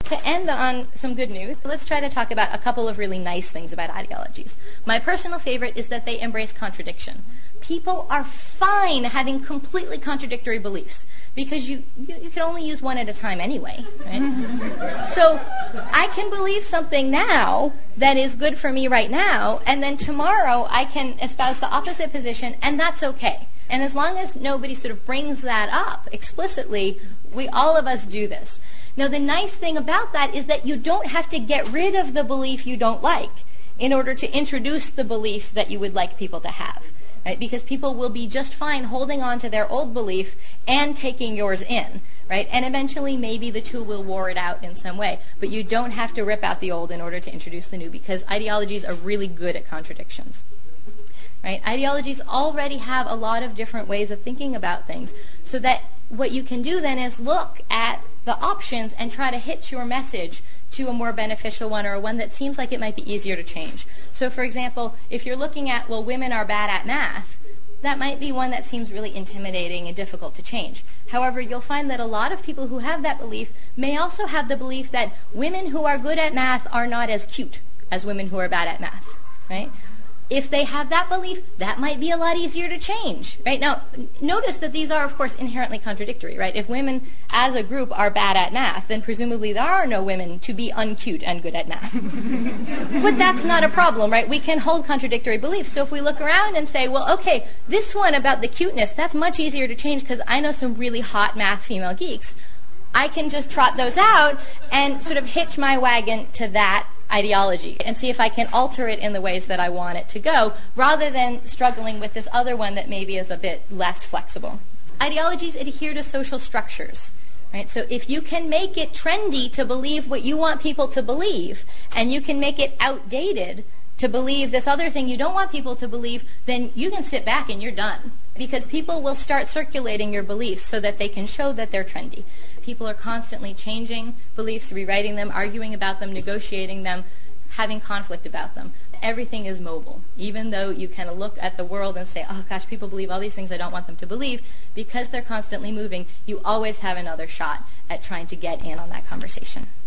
To end on some good news, let's try to talk about a couple of really nice things about ideologies. My personal favorite is that they embrace contradiction. People are fine having completely contradictory beliefs because you can only use one at a time anyway, right? So I can believe something now that is good for me right now, and then tomorrow I can espouse the opposite position, and that's okay. And as long as nobody sort of brings that up explicitly, all of us do this. Now, the nice thing about that is that you don't have to get rid of the belief you don't like in order to introduce the belief that you would like people to have, right? Because people will be just fine holding on to their old belief and taking yours in, right? And eventually, maybe the two will war it out in some way. But you don't have to rip out the old in order to introduce the new, because ideologies are really good at contradictions. Right? Ideologies already have a lot of different ways of thinking about things, so that what you can do then is look at the options and try to hitch your message to a more beneficial one, or one that seems like it might be easier to change. So, for example, if you're looking at, well, women are bad at math, that might be one that seems really intimidating and difficult to change. However, you'll find that a lot of people who have that belief may also have the belief that women who are good at math are not as cute as women who are bad at math, right? If they have that belief, that might be a lot easier to change, right? Now, notice that these are, of course, inherently contradictory, right? If women as a group are bad at math, then presumably there are no women to be uncute and good at math. But that's not a problem, right? We can hold contradictory beliefs. So if we look around and say, well, okay, this one about the cuteness, that's much easier to change because I know some really hot math female geeks. I can just trot those out and sort of hitch my wagon to that ideology and see if I can alter it in the ways that I want it to go, rather than struggling with this other one that maybe is a bit less flexible. Ideologies adhere to social structures, right? So if you can make it trendy to believe what you want people to believe, and you can make it outdated to believe this other thing you don't want people to believe, then you can sit back and you're done. Because people will start circulating your beliefs so that they can show that they're trendy. People are constantly changing beliefs, rewriting them, arguing about them, negotiating them, having conflict about them. Everything is mobile. Even though you kind of look at the world and say, oh gosh, people believe all these things I don't want them to believe, because they're constantly moving, you always have another shot at trying to get in on that conversation.